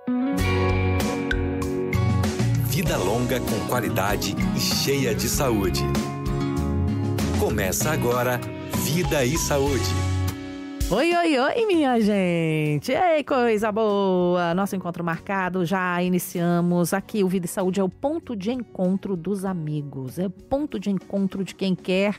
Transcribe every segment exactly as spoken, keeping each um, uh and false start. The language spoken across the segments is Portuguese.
Vida longa com qualidade e cheia de saúde. Começa agora, Vida e Saúde. Oi, oi, oi, minha gente! Ei, coisa boa! Nosso encontro marcado, já iniciamos aqui. O Vida e Saúde é o ponto de encontro dos amigos. É o ponto de encontro de quem quer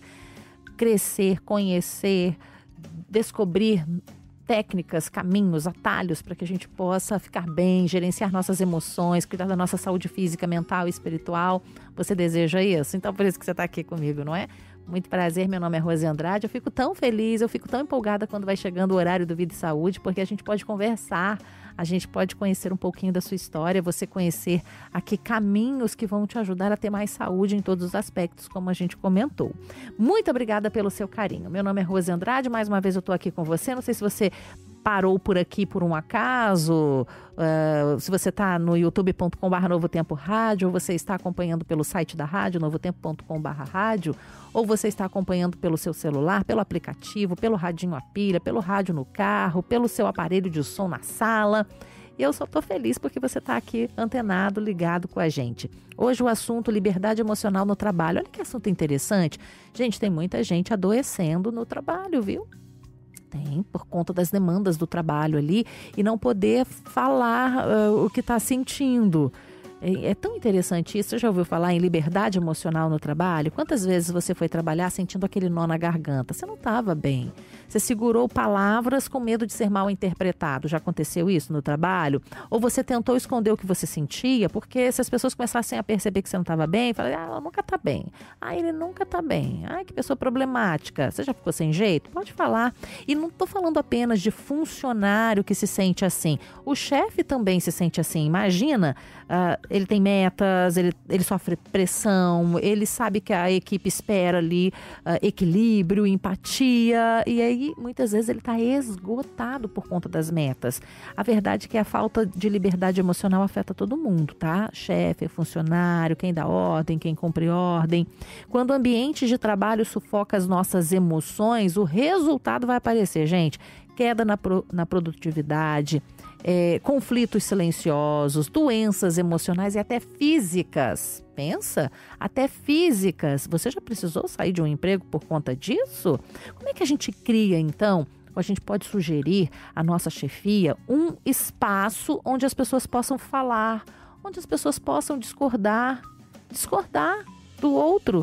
crescer, conhecer, descobrir técnicas, caminhos, atalhos para que a gente possa ficar bem, gerenciar nossas emoções, cuidar da nossa saúde física, mental e espiritual. Você deseja isso? Então, por isso que você está aqui comigo, não é? Muito prazer, meu nome é Rose Andrade. Eu fico tão feliz, eu fico tão empolgada quando vai chegando o horário do Vida e Saúde, porque a gente pode conversar, a gente pode conhecer um pouquinho da sua história, você conhecer aqui caminhos que vão te ajudar a ter mais saúde em todos os aspectos, como a gente comentou. Muito obrigada pelo seu carinho. Meu nome é Rose Andrade, mais uma vez eu estou aqui com você. Não sei se você parou por aqui por um acaso, uh, se você está no youtube ponto com barra Novo Tempo Rádio, ou você está acompanhando pelo site da rádio, novo tempo ponto com barra rádio, ou você está acompanhando pelo seu celular, pelo aplicativo, pelo radinho a pilha, pelo rádio no carro, pelo seu aparelho de som na sala. E eu só estou feliz porque você está aqui antenado, ligado com a gente. Hoje o assunto liberdade emocional no trabalho. Olha que assunto interessante. Gente, tem muita gente adoecendo no trabalho, viu? Tem, por conta das demandas do trabalho ali e não poder falar uh, o que está sentindo. É, é tão interessante isso. Você já ouviu falar em liberdade emocional no trabalho? Quantas vezes você foi trabalhar sentindo aquele nó na garganta? Você não estava bem. Você segurou palavras com medo de ser mal interpretado. Já aconteceu isso no trabalho? Ou você tentou esconder o que você sentia? Porque se as pessoas começassem a perceber que você não estava bem, falaram, ah, ela nunca está bem. Ah, ele nunca está bem. Ah, que pessoa problemática. Você já ficou sem jeito? Pode falar. E não estou falando apenas de funcionário que se sente assim. O chefe também se sente assim. Imagina, uh, ele tem metas, ele, ele sofre pressão, ele sabe que a equipe espera ali uh, equilíbrio, empatia, e aí muitas vezes ele está esgotado por conta das metas. A verdade é que a falta de liberdade emocional afeta todo mundo, tá? Chefe, funcionário, quem dá ordem, quem cumpre ordem. Quando o ambiente de trabalho sufoca as nossas emoções, o resultado vai aparecer, gente. Queda na, pro, na produtividade, é, conflitos silenciosos, doenças emocionais e até físicas. Pensa, até físicas. Você já precisou sair de um emprego por conta disso? Como é que a gente cria, então, ou a gente pode sugerir à nossa chefia um espaço onde as pessoas possam falar, onde as pessoas possam discordar, discordar do outro,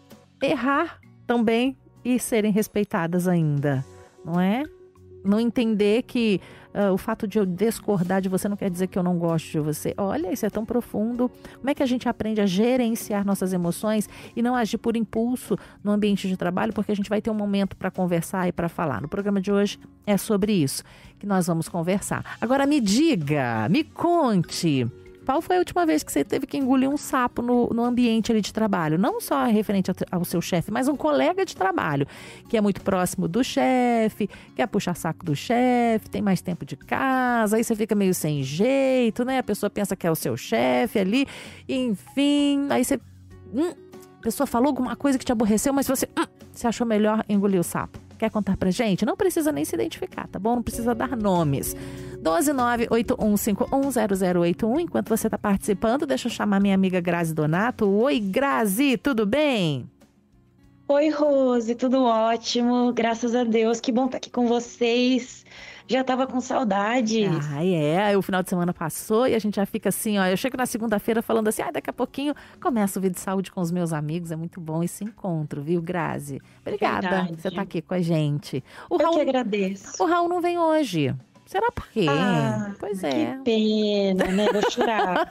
errar também e serem respeitadas ainda, não é? Não entender que uh, o fato de eu discordar de você não quer dizer que eu não gosto de você. Olha, isso é tão profundo. Como é que a gente aprende a gerenciar nossas emoções e não agir por impulso no ambiente de trabalho? Porque a gente vai ter um momento para conversar e para falar. No programa de hoje é sobre isso que nós vamos conversar. Agora me diga, me conte. Qual foi a última vez que você teve que engolir um sapo no, no ambiente ali de trabalho? Não só referente ao, ao seu chefe, mas um colega de trabalho, que é muito próximo do chefe, quer puxar saco do chefe, tem mais tempo de casa, aí você fica meio sem jeito, né? A pessoa pensa que é o seu chefe ali, enfim, aí você... Hum, a pessoa falou alguma coisa que te aborreceu, mas você, hum, você achou melhor engolir o sapo. Quer contar pra gente? Não precisa nem se identificar, tá bom? Não precisa dar nomes. doze nove oito um cinco um zero zero oito um. Enquanto você está participando, deixa eu chamar minha amiga Grazi Donato. Oi, Grazi, tudo bem? Oi, Rose, tudo ótimo. Graças a Deus, que bom estar aqui com vocês. Já tava com saudades. Ah, é. O final de semana passou e a gente já fica assim, ó. Eu chego na segunda-feira falando assim, ah, daqui a pouquinho começa o Vídeo de Saúde com os meus amigos. É muito bom esse encontro, viu, Grazi? Obrigada Verdade. por você estar aqui com a gente. O Eu Raul, que agradeço. o Raul não vem hoje. Será por quê? Ah, Pois que é. pena, né? Vou chorar.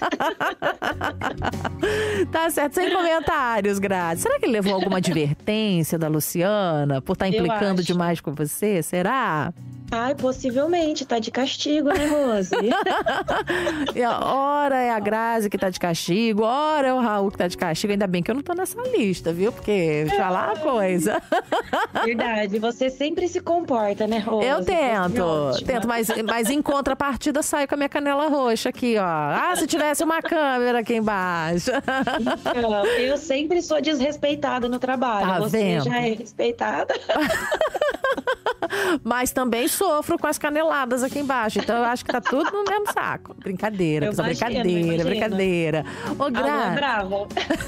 Tá certo, sem comentários, Grazi. Será que ele levou alguma advertência da Luciana por estar Eu implicando acho. demais com você? Será? Ai, possivelmente, tá de castigo, né, Rose? E, ó, ora é a Grazi que tá de castigo, ora é o Raul que tá de castigo. Ainda bem que eu não tô nessa lista, viu? Porque deixa eu falar uma coisa. Verdade, você sempre se comporta, né, Rose? Eu Você é tento, ótima. tento, mas, mas em contrapartida saio com a minha canela roxa aqui, ó. Ah, se tivesse uma câmera aqui embaixo. Então, eu sempre sou desrespeitada no trabalho. Tá você vendo? já é respeitada. Mas também sofro com as caneladas aqui embaixo. Então eu acho que tá tudo no mesmo saco. Brincadeira, Eu pessoal, imagino, brincadeira, imagino. brincadeira. Ô, Gra... Ela é brava.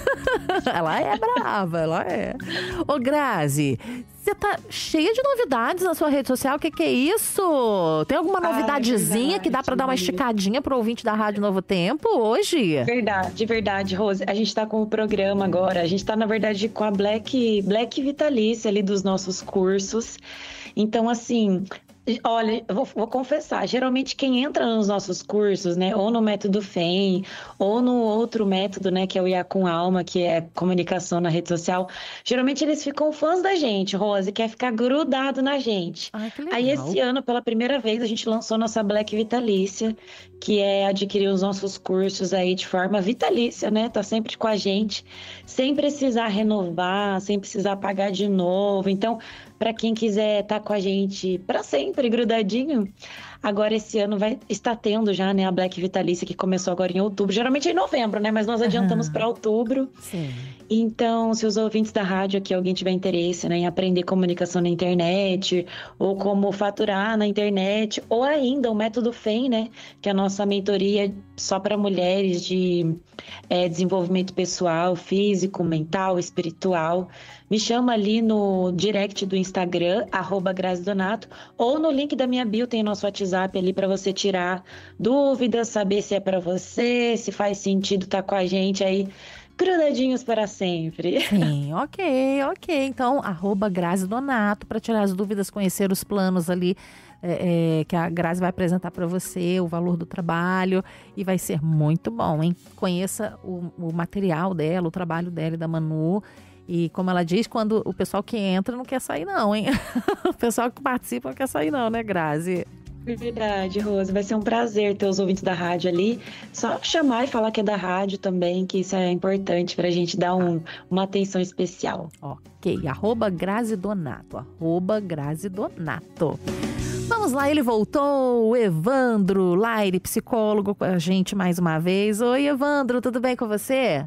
ela é brava, ela é. Ô, Grazi, você tá cheia de novidades na sua rede social. O que que é isso? Tem alguma Ai, novidadezinha verdade, que dá pra dar uma Maria. esticadinha pro ouvinte da Rádio Novo Tempo hoje? Verdade, verdade, Rose. A gente tá com o programa agora. A gente tá, na verdade, com a Black, Black Vitalícia ali dos nossos cursos. Então, assim, olha, eu vou, vou confessar, geralmente quem entra nos nossos cursos, né, ou no método F E M, ou no outro método, né, que é o I A com Alma, que é comunicação na rede social, geralmente eles ficam fãs da gente, Rose, quer ficar grudado na gente. Ai, que legal. Aí esse ano, pela primeira vez, a gente lançou nossa Black Vitalícia, que é adquirir os nossos cursos aí de forma vitalícia, né? Tá sempre com a gente, sem precisar renovar, sem precisar pagar de novo. Então, para quem quiser estar com a gente para sempre, grudadinho, agora esse ano vai estar tendo já, né, a Black Vitalícia, que começou agora em outubro. Geralmente é em novembro, né? Mas nós adiantamos Aham. para outubro. Sim. Então, se os ouvintes da rádio aqui, alguém tiver interesse, né, em aprender comunicação na internet, ou como faturar na internet, ou ainda o método F E M, né, que é a nossa mentoria só para mulheres de é, desenvolvimento pessoal, físico, mental, espiritual, me chama ali no direct do Instagram, arroba Grazi Donato, ou no link da minha bio tem nosso WhatsApp ali para você tirar dúvidas, saber se é para você, se faz sentido estar com a gente aí, grudadinhos para sempre. Sim, ok, ok. Então, arroba Grazi Donato, para tirar as dúvidas, conhecer os planos ali é, é, que a Grazi vai apresentar para você, o valor do trabalho, e vai ser muito bom, hein? Conheça o, o material dela, o trabalho dela e da Manu. E como ela diz, quando o pessoal que entra não quer sair não, hein? O pessoal que participa não quer sair não, né, Grazi? Verdade, Rose. Vai ser um prazer ter os ouvintes da rádio ali. Só chamar e falar que é da rádio também, que isso é importante pra gente dar um, uma atenção especial. Ok, arroba Grazi Donato, arroba Grazi Donato. Vamos lá, ele voltou, o Evandro Laire, psicólogo, com a gente mais uma vez. Oi, Evandro, tudo bem com você?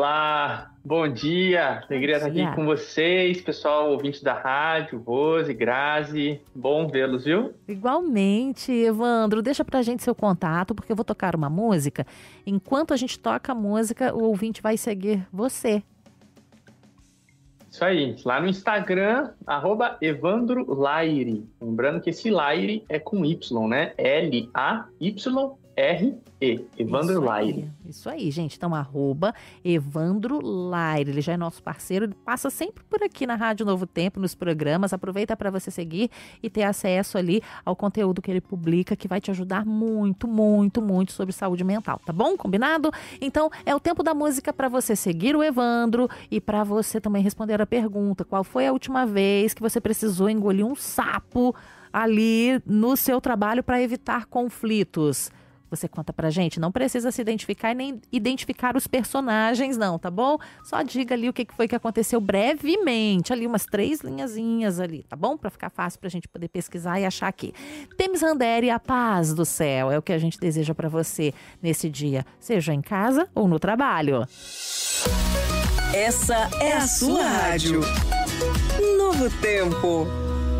Olá, bom dia, alegria estar dia. aqui com vocês, pessoal, ouvintes da rádio, Rose, Grazi, bom vê-los, viu? Igualmente, Evandro, deixa pra gente seu contato, porque eu vou tocar uma música. Enquanto a gente toca a música, o ouvinte vai seguir você. Isso aí, lá no Instagram, arroba Evandro Laire, lembrando que esse Laire é com Y, né? L A Y R E, Evandro Isso aí, Laire. Isso aí, gente. Então, arroba Evandro Laire. Ele já é nosso parceiro, ele passa sempre por aqui na Rádio Novo Tempo, nos programas. Aproveita para você seguir e ter acesso ali ao conteúdo que ele publica, que vai te ajudar muito, muito, muito sobre saúde mental, tá bom? Combinado? Então, é o tempo da música para você seguir o Evandro e para você também responder a pergunta: qual foi a última vez que você precisou engolir um sapo ali no seu trabalho para evitar conflitos? Você conta pra gente, não precisa se identificar e nem identificar os personagens não, tá bom? Só diga ali o que foi que aconteceu brevemente, ali umas três linhazinhas ali, tá bom? Pra ficar fácil pra gente poder pesquisar e achar aqui. Temis Andere, a paz do céu, é o que a gente deseja pra você nesse dia, seja em casa ou no trabalho. Essa é a sua rádio. Novo Tempo.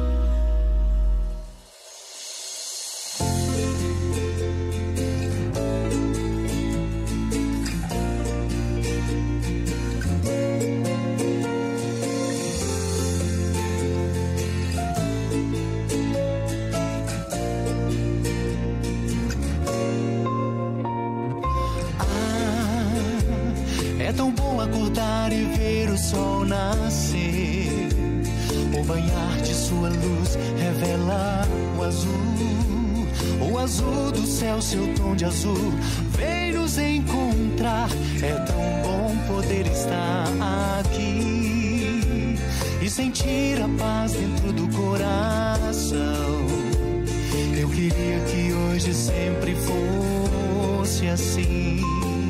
É tão bom acordar e ver o sol nascer. O banhar de sua luz revela o azul. O azul do céu, seu tom de azul, vem nos encontrar. É tão bom poder estar aqui e sentir a paz dentro do coração. Eu queria que hoje sempre fosse assim.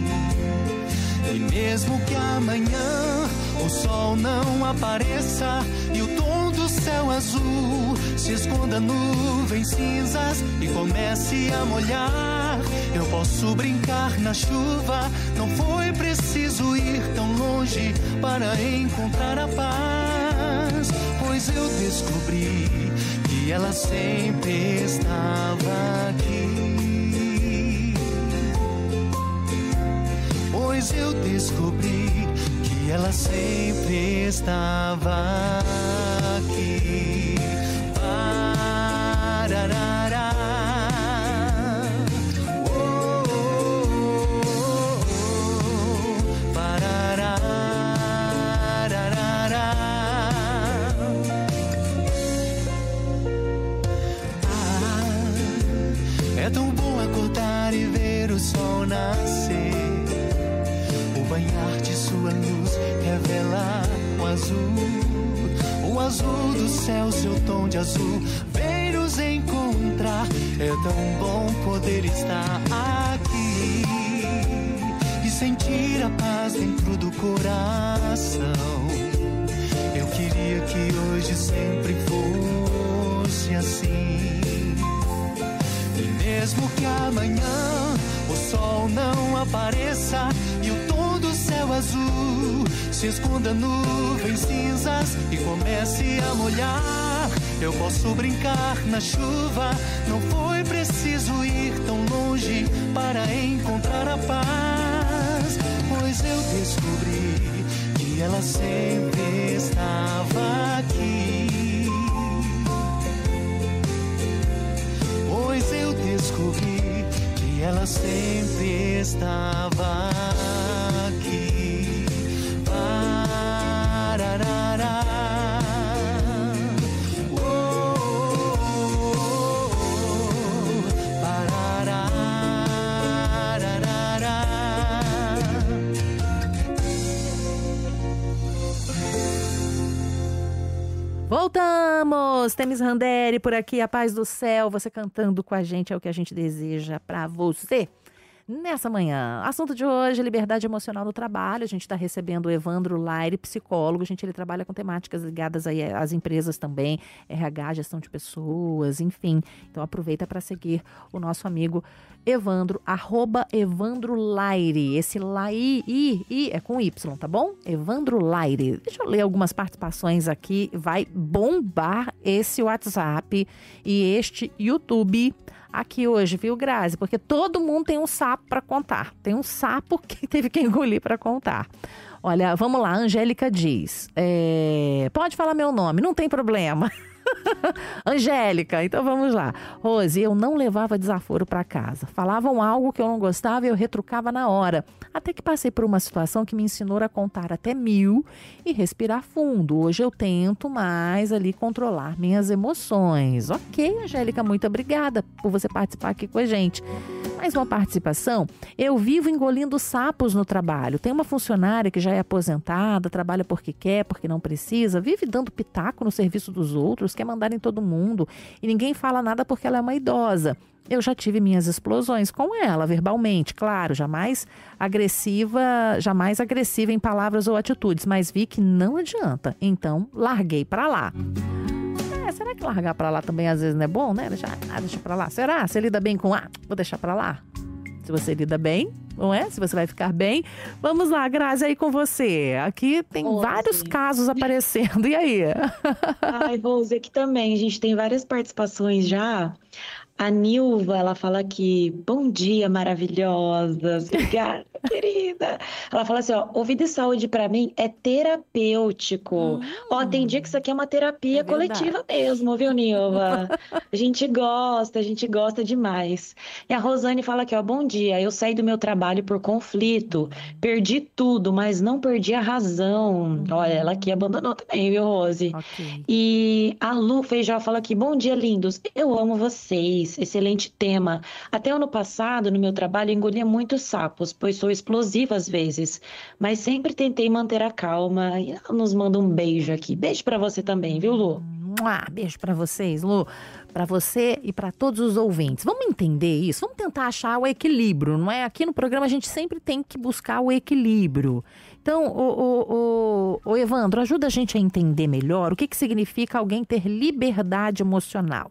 E mesmo que amanhã o sol não apareça e o tom do céu azul se esconda nuvens cinzas e comece a molhar, eu posso brincar na chuva. Não foi preciso ir tão longe para encontrar a paz, pois eu descobri que ela sempre estava aqui. Pois eu descobri que ela sempre estava aqui. Parará. Oh, oh, oh, oh. Parará. É tão bom acordar e ver o sol nascer. O banhar de sua luz revela o azul. O azul do céu, seu tom de azul, vem nos encontrar. É tão bom poder estar aqui e sentir a paz dentro do coração. Eu queria que hoje sempre fosse assim. Mesmo que amanhã o sol não apareça e o tom do céu azul se esconda nuvens cinzas e comece a molhar, eu posso brincar na chuva. Não foi preciso ir tão longe para encontrar a paz, pois eu descobri que ela sempre estava aqui. Pois eu descobri que ela sempre estava aqui. Parará. Oh, oh, oh, oh. Parará. Voltamos! Temis Randeri por aqui, a paz do céu, você cantando com a gente é o que a gente deseja pra você. Nessa manhã, assunto de hoje, liberdade emocional no trabalho. A gente está recebendo o Evandro Laire, psicólogo. Gente, ele trabalha com temáticas ligadas aí às empresas também, R H, gestão de pessoas, enfim. Então aproveita para seguir o nosso amigo Evandro, arroba Evandro Laire. Esse Laire, I, I é com Y, tá bom? Evandro Laire. Deixa eu ler algumas participações aqui. Vai bombar esse WhatsApp e este YouTube aqui hoje, viu, Grazi? Porque todo mundo tem um sapo para contar. Tem um sapo que teve que engolir para contar. Olha, vamos lá, a Angélica diz, é, pode falar meu nome, não tem problema. Angélica, então vamos lá. Rose, eu não levava desaforo para casa. Falavam algo que eu não gostava e eu retrucava na hora. Até que passei por uma situação que me ensinou a contar até mil e respirar fundo. Hoje eu tento mais ali controlar minhas emoções. Ok, Angélica, muito obrigada por você participar aqui com a gente. Mais uma participação. Eu vivo engolindo sapos no trabalho. Tem uma funcionária que já é aposentada, trabalha porque quer, porque não precisa, vive dando pitaco no serviço dos outros, quer mandar em todo mundo e ninguém fala nada porque ela é uma idosa. Eu já tive minhas explosões com ela, verbalmente, claro, jamais agressiva, jamais agressiva em palavras ou atitudes, mas vi que não adianta, então larguei pra lá. É, será que largar pra lá também às vezes não é bom, né? Deixa, ah, deixa pra lá. Será? Você lida bem com, ah, vou deixar pra lá? Se você lida bem, não é? Se você vai ficar bem. Vamos lá, Grazi, aí com você. Aqui tem Rose. vários casos aparecendo. E aí? Ai, Rose, aqui também. A gente tem várias participações já. A Nilva, ela fala aqui, bom dia, maravilhosas. Obrigada, querida. Ela fala assim, ó, ouvir de saúde pra mim é terapêutico. Hum, ó, tem dia que isso aqui é uma terapia é coletiva mesmo, viu, Nilva? A gente gosta, a gente gosta demais. E a Rosane fala aqui, ó, bom dia, eu saí do meu trabalho por conflito, perdi tudo, mas não perdi a razão. Olha, ela aqui abandonou também, viu, Rose? Ok. E a Lu Feijó fala aqui, bom dia, lindos, eu amo vocês. Excelente tema. Até ano passado, no meu trabalho, engolia muitos sapos, pois sou explosiva às vezes, mas sempre tentei manter a calma. E ela nos manda um beijo aqui. Beijo pra você também, viu, Lu? Mua, beijo pra vocês, Lu. Pra você e pra todos os ouvintes. Vamos entender isso? Vamos tentar achar o equilíbrio, não é? Aqui no programa a gente sempre tem que buscar o equilíbrio. Então, o, o, o, o Evandro, ajuda a gente a entender melhor o que, que significa alguém ter liberdade emocional.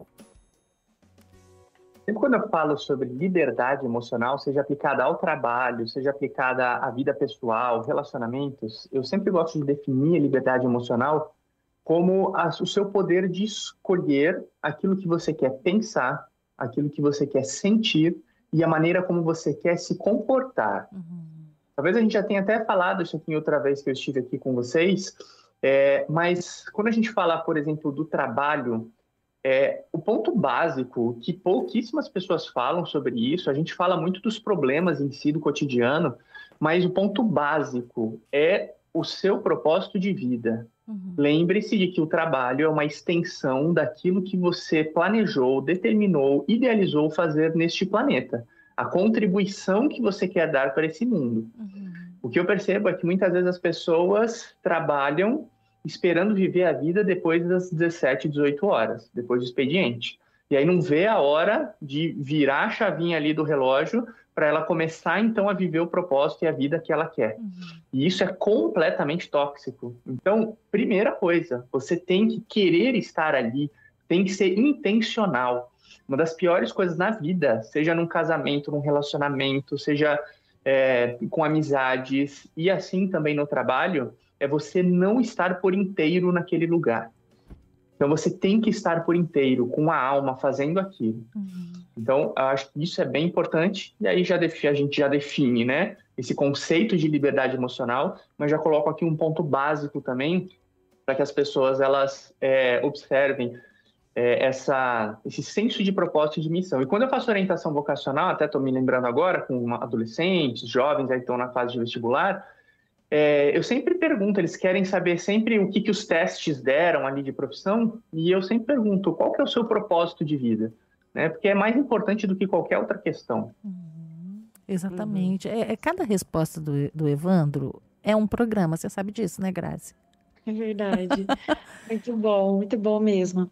Sempre quando eu falo sobre liberdade emocional, seja aplicada ao trabalho, seja aplicada à vida pessoal, relacionamentos, eu sempre gosto de definir a liberdade emocional como a, o seu poder de escolher aquilo que você quer pensar, aquilo que você quer sentir e a maneira como você quer se comportar. Uhum. Talvez a gente já tenha até falado isso aqui outra vez que eu estive aqui com vocês, é, mas quando a gente fala, por exemplo, do trabalho, é, o ponto básico, que pouquíssimas pessoas falam sobre isso, a gente fala muito dos problemas em si do cotidiano, mas o ponto básico é o seu propósito de vida. Uhum. Lembre-se de que o trabalho é uma extensão daquilo que você planejou, determinou, idealizou fazer neste planeta. A contribuição que você quer dar para esse mundo. Uhum. O que eu percebo é que muitas vezes as pessoas trabalham esperando viver a vida depois das dezessete, dezoito horas, depois do expediente. E aí não vê a hora de virar a chavinha ali do relógio para ela começar, então, a viver o propósito e a vida que ela quer. Uhum. E isso é completamente tóxico. Então, primeira coisa, você tem que querer estar ali, tem que ser intencional. Uma das piores coisas na vida, seja num casamento, num relacionamento, seja é, com amizades e assim também no trabalho, é você não estar por inteiro naquele lugar. Então, você tem que estar por inteiro, com a alma, fazendo aquilo. Uhum. Então, eu acho que isso é bem importante. E aí já a gente já define, né, esse conceito de liberdade emocional, mas já coloco aqui um ponto básico também, para que as pessoas elas, é, observem é, essa, esse senso de propósito e de missão. E quando eu faço orientação vocacional, até estou me lembrando agora, com adolescentes, jovens aí estão na fase de vestibular, É, eu sempre pergunto, eles querem saber sempre o que, que os testes deram ali de profissão, e eu sempre pergunto, qual que é o seu propósito de vida? Né? Porque é mais importante do que qualquer outra questão. Uhum, exatamente. Uhum. É, é, cada resposta do, do Evandro é um programa, você sabe disso, né, Grazi? É verdade. Muito bom, muito bom mesmo.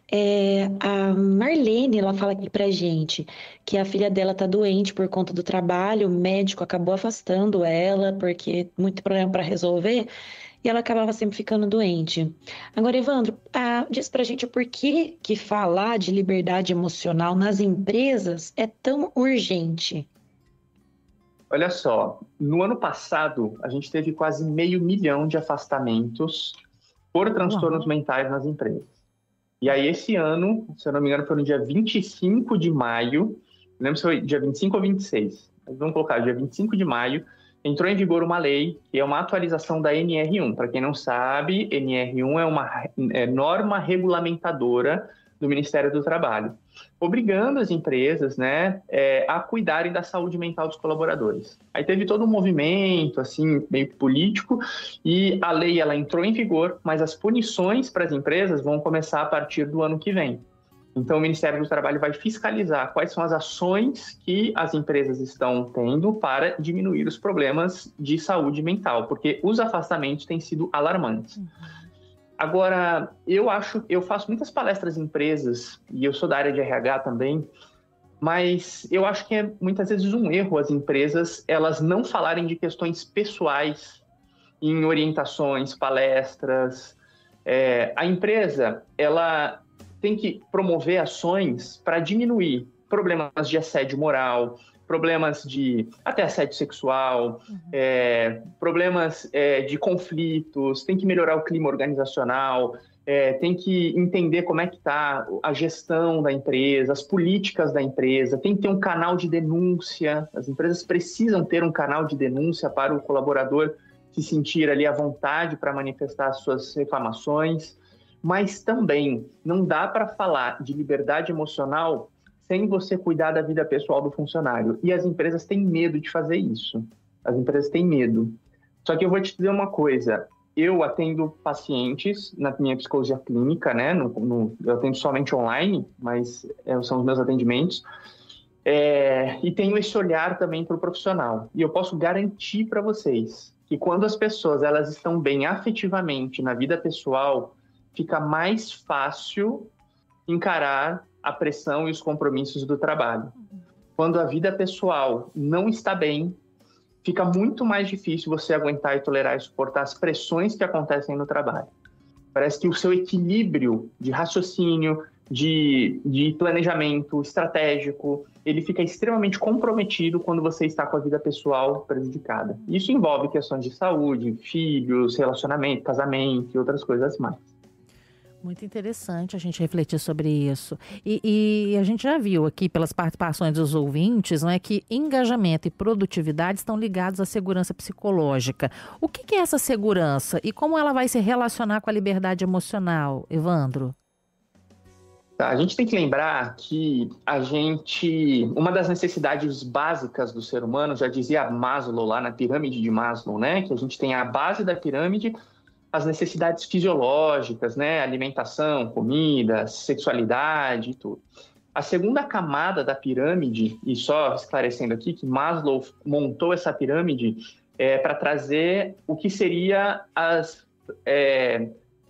É, a Marlene, ela fala aqui pra gente que a filha dela tá doente por conta do trabalho, o médico acabou afastando ela porque muito problema para resolver e ela acabava sempre ficando doente. Agora, Evandro, ah, diz pra gente por que que falar de liberdade emocional nas empresas é tão urgente. Olha só, no ano passado, a gente teve quase meio milhão de afastamentos por transtornos Uau. mentais nas empresas. E aí, esse ano, se eu não me engano, foi no dia vinte e cinco de maio, não lembro se foi dia vinte e cinco ou vinte e seis, mas vamos colocar, dia vinte e cinco de maio, entrou em vigor uma lei, que é uma atualização da N R um. Para quem não sabe, N R um é uma é, norma regulamentadora do Ministério do Trabalho, obrigando as empresas, né, é, a cuidarem da saúde mental dos colaboradores. Aí teve todo um movimento, assim, meio político, e a lei, ela entrou em vigor, mas as punições para as empresas vão começar a partir do ano que vem. Então, o Ministério do Trabalho vai fiscalizar quais são as ações que as empresas estão tendo para diminuir os problemas de saúde mental, porque os afastamentos têm sido alarmantes. Uhum. Agora, eu acho, eu faço muitas palestras em empresas, e eu sou da área de R H também, mas eu acho que é muitas vezes um erro as empresas, elas não falarem de questões pessoais em orientações, palestras. É, a empresa, ela tem que promover ações para diminuir problemas de assédio moral, problemas de até assédio sexual, uhum. é, problemas é, de conflitos, tem que melhorar o clima organizacional, é, tem que entender como é que está a gestão da empresa, as políticas da empresa, tem que ter um canal de denúncia, as empresas precisam ter um canal de denúncia para o colaborador se sentir ali à vontade para manifestar as suas reclamações, mas também não dá para falar de liberdade emocional sem você cuidar da vida pessoal do funcionário. E as empresas têm medo de fazer isso. As empresas têm medo. Só que eu vou te dizer uma coisa. Eu atendo pacientes na minha psicologia clínica, né? No, no, eu atendo somente online, mas é, são os meus atendimentos. É, e tenho esse olhar também para o profissional. E eu posso garantir para vocês que quando as pessoas elas estão bem afetivamente na vida pessoal, fica mais fácil encarar a pressão e os compromissos do trabalho. Quando a vida pessoal não está bem, fica muito mais difícil você aguentar e tolerar e suportar as pressões que acontecem no trabalho. Parece que o seu equilíbrio de raciocínio, de, de planejamento estratégico, ele fica extremamente comprometido quando você está com a vida pessoal prejudicada. Isso envolve questões de saúde, filhos, relacionamento, casamento e outras coisas mais. Muito interessante a gente refletir sobre isso. E, e a gente já viu aqui pelas participações dos ouvintes, não é, que engajamento e produtividade estão ligados à segurança psicológica. O que, que é essa segurança e como ela vai se relacionar com a liberdade emocional, Evandro? Tá, a gente tem que lembrar que a gente, uma das necessidades básicas do ser humano, já dizia Maslow lá na pirâmide de Maslow, né? Que a gente tem a base da pirâmide, as necessidades fisiológicas, né? Alimentação, comida, sexualidade e tudo. A segunda camada da pirâmide, e só esclarecendo aqui que Maslow montou essa pirâmide é, para trazer o que seria as, é,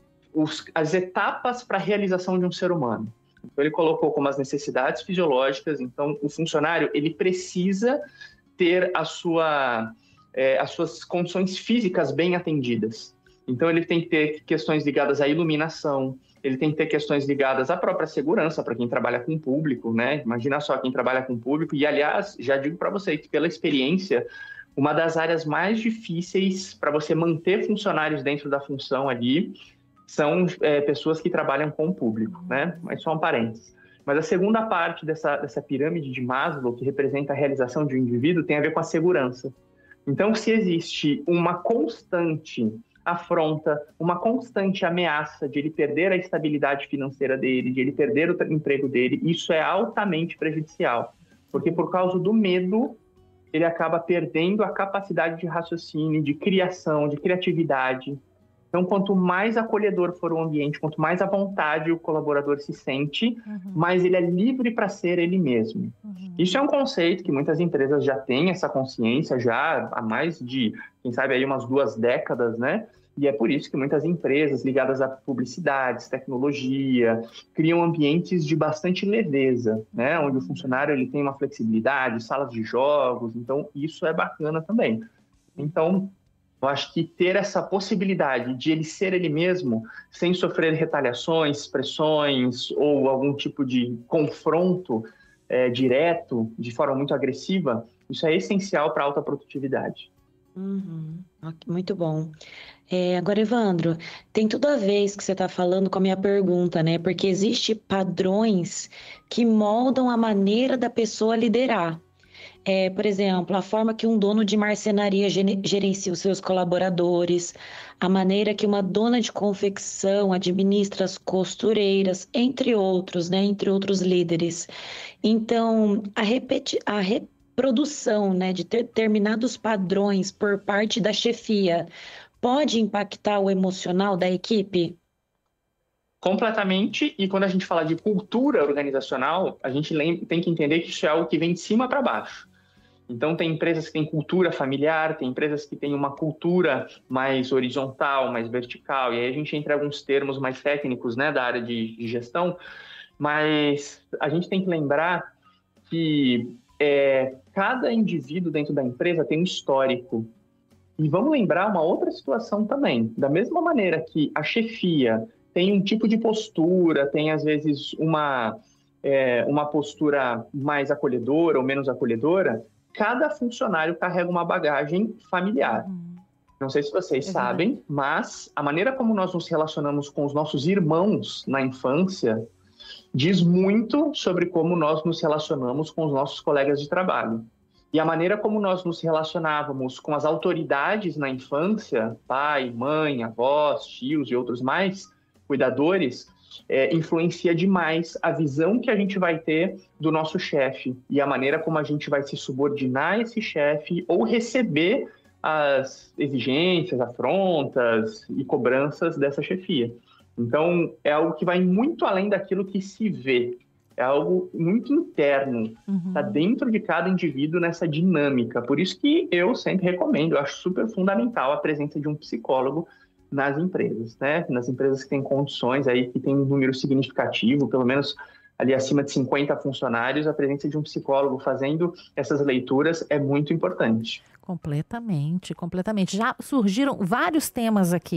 os, as etapas para a realização de um ser humano. Então, ele colocou como as necessidades fisiológicas. Então, o funcionário ele precisa ter a sua, é, as suas condições físicas bem atendidas. Então, ele tem que ter questões ligadas à iluminação, ele tem que ter questões ligadas à própria segurança para quem trabalha com público, né? Imagina só quem trabalha com público. E, aliás, já digo para você que, pela experiência, uma das áreas mais difíceis para você manter funcionários dentro da função ali são é, pessoas que trabalham com o público, né? Mas só um parênteses. Mas a segunda parte dessa, dessa pirâmide de Maslow, que representa a realização de um indivíduo, tem a ver com a segurança. Então, se existe uma constante afronta, uma constante ameaça de ele perder a estabilidade financeira dele, de ele perder o emprego dele, isso é altamente prejudicial. Porque por causa do medo, ele acaba perdendo a capacidade de raciocínio, de criação, de criatividade. Então, quanto mais acolhedor for o ambiente, quanto mais à vontade o colaborador se sente, uhum. mais ele é livre para ser ele mesmo. Uhum. Isso é um conceito que muitas empresas já têm essa consciência já há mais de, quem sabe, aí umas duas décadas, né? E é por isso que muitas empresas ligadas a publicidades, tecnologia, criam ambientes de bastante leveza, né? Onde o funcionário ele tem uma flexibilidade, salas de jogos, então isso é bacana também. Então, eu acho que ter essa possibilidade de ele ser ele mesmo, sem sofrer retaliações, pressões ou algum tipo de confronto é, direto, de forma muito agressiva, isso é essencial para a alta produtividade. Uhum. Muito bom. É, agora, Evandro, tem tudo a ver isso que você está falando com a minha pergunta, né? Porque existem padrões que moldam a maneira da pessoa liderar. É, por exemplo, a forma que um dono de marcenaria gerencia os seus colaboradores, a maneira que uma dona de confecção administra as costureiras, entre outros, né, entre outros líderes. Então, a, repeti- a reprodução, né, de determinados padrões por parte da chefia pode impactar o emocional da equipe? Completamente, e quando a gente fala de cultura organizacional, a gente tem que entender que isso é algo que vem de cima para baixo. Então, tem empresas que têm cultura familiar, tem empresas que têm uma cultura mais horizontal, mais vertical, e aí a gente entra em alguns termos mais técnicos, né, da área de, de gestão, mas a gente tem que lembrar que é, cada indivíduo dentro da empresa tem um histórico. E vamos lembrar uma outra situação também. Da mesma maneira que a chefia tem um tipo de postura, tem às vezes uma, é, uma postura mais acolhedora ou menos acolhedora, cada funcionário carrega uma bagagem familiar. Uhum. Não sei se vocês é sabem, verdade. Mas a maneira como nós nos relacionamos com os nossos irmãos na infância diz muito sobre como nós nos relacionamos com os nossos colegas de trabalho. E a maneira como nós nos relacionávamos com as autoridades na infância, pai, mãe, avós, tios e outros mais, cuidadores, é, influencia demais a visão que a gente vai ter do nosso chefe e a maneira como a gente vai se subordinar a esse chefe ou receber as exigências, afrontas e cobranças dessa chefia. Então, é algo que vai muito além daquilo que se vê. É algo muito interno, está uhum. dentro de cada indivíduo nessa dinâmica. Por isso que eu sempre recomendo, eu acho super fundamental a presença de um psicólogo nas empresas, né? Nas empresas que têm condições aí, que tem um número significativo, pelo menos ali acima de cinquenta funcionários, a presença de um psicólogo fazendo essas leituras é muito importante. Completamente, completamente. Já surgiram vários temas aqui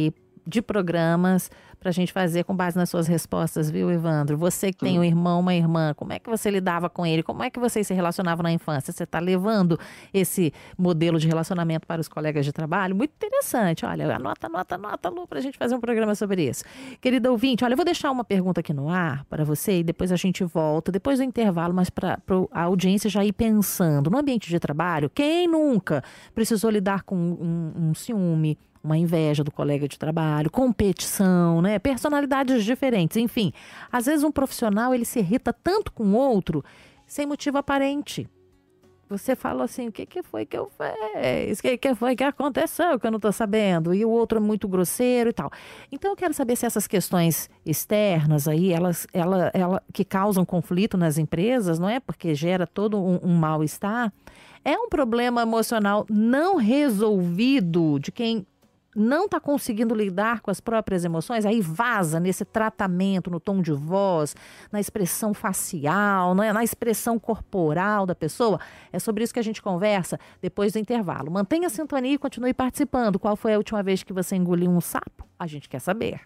de programas para a gente fazer com base nas suas respostas, viu, Evandro? Você que tem um irmão, uma irmã, como é que você lidava com ele? Como é que vocês se relacionavam na infância? Você está levando esse modelo de relacionamento para os colegas de trabalho? Muito interessante. Olha, anota, anota, anota, Lu, para a gente fazer um programa sobre isso. Querida ouvinte, olha, eu vou deixar uma pergunta aqui no ar para você e depois a gente volta, depois do intervalo, mas para a audiência já ir pensando. No ambiente de trabalho, quem nunca precisou lidar com um, um ciúme, uma inveja do colega de trabalho, competição, né? Personalidades diferentes, enfim. Às vezes um profissional, ele se irrita tanto com o outro, sem motivo aparente. Você fala assim, o que, que foi que eu fiz? O que, que foi que aconteceu que eu não estou sabendo? E o outro é muito grosseiro e tal. Então eu quero saber se essas questões externas aí, elas, ela, ela, que causam conflito nas empresas, não é? Porque gera todo um, um mal-estar. É um problema emocional não resolvido de quem não está conseguindo lidar com as próprias emoções, aí vaza nesse tratamento, no tom de voz, na expressão facial, né? Na expressão corporal da pessoa. É sobre isso que a gente conversa depois do intervalo. Mantenha a sintonia e continue participando. Qual foi a última vez que você engoliu um sapo? A gente quer saber.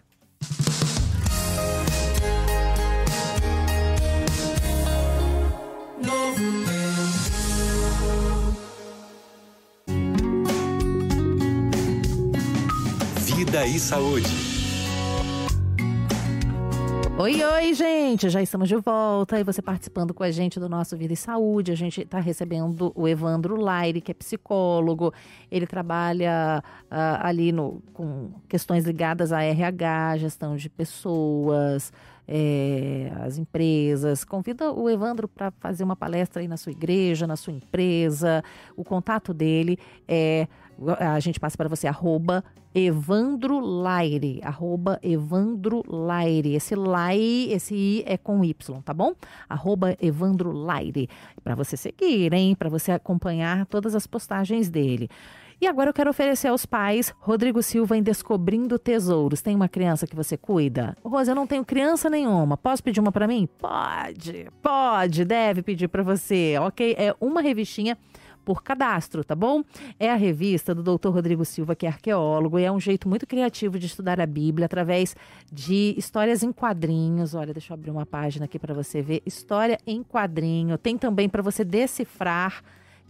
Vida e Saúde. Oi, oi, gente! Já estamos de volta e você participando com a gente do nosso Vida e Saúde. A gente está recebendo o Evandro Laire, que é psicólogo. Ele trabalha uh, ali no, com questões ligadas a R H, gestão de pessoas, é, as empresas. Convida o Evandro para fazer uma palestra aí na sua igreja, na sua empresa. O contato dele é... A gente passa para você, arroba Evandro Laire, arroba Evandro Laire. Esse Lai, esse I é com Y, tá bom? Arroba Evandro Laire. Para você seguir, hein? Para você acompanhar todas as postagens dele. E agora eu quero oferecer aos pais Rodrigo Silva em Descobrindo Tesouros. Tem uma criança que você cuida? Rosa, eu não tenho criança nenhuma. Posso pedir uma para mim? Pode, pode, deve pedir para você, ok? É uma revistinha por cadastro, tá bom? É a revista do doutor Rodrigo Silva, que é arqueólogo, e é um jeito muito criativo de estudar a Bíblia através de histórias em quadrinhos. Olha, deixa eu abrir uma página aqui para você ver. História em quadrinho. Tem também para você decifrar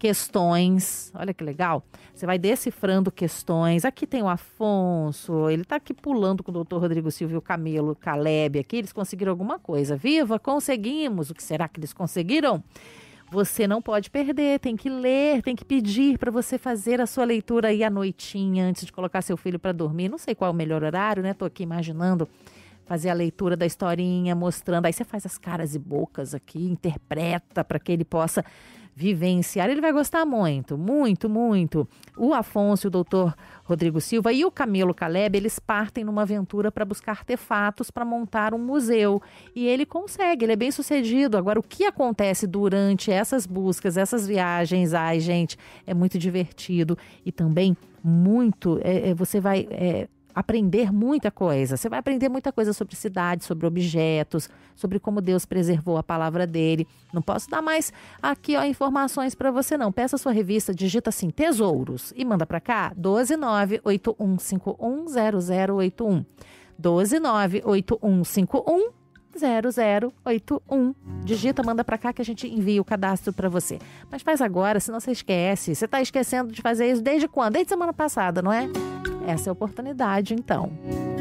questões. Olha que legal. Você vai decifrando questões. Aqui tem o Afonso, ele tá aqui pulando com o doutor Rodrigo Silva e o Camelo Caleb aqui. Eles conseguiram alguma coisa. Viva, conseguimos. O que será que eles conseguiram? Você não pode perder, tem que ler, tem que pedir para você fazer a sua leitura aí à noitinha, antes de colocar seu filho para dormir. Não sei qual é o melhor horário, né? Tô aqui imaginando fazer a leitura da historinha, mostrando. Aí você faz as caras e bocas aqui, interpreta para que ele possa vivenciar. Ele vai gostar muito, muito, muito. O Afonso, o doutor Rodrigo Silva e o Camelo Caleb, eles partem numa aventura para buscar artefatos para montar um museu. E ele consegue, ele é bem sucedido. Agora, o que acontece durante essas buscas, essas viagens? Ai, gente, é muito divertido e também muito, é, é, você vai... É, aprender muita coisa. Você vai aprender muita coisa sobre cidade, sobre objetos, sobre como Deus preservou a palavra dele. Não posso dar mais aqui ó, informações para você não. Peça a sua revista, digita assim, Tesouros, e manda para cá, doze nove oito um cinco um zero zero oito um. doze nove oito um cinco um zero zero oito um. Digita, manda pra cá que a gente envia o cadastro pra você. Mas faz agora, senão você esquece. Você tá esquecendo de fazer isso desde quando? Desde semana passada, não é? Essa é a oportunidade, então.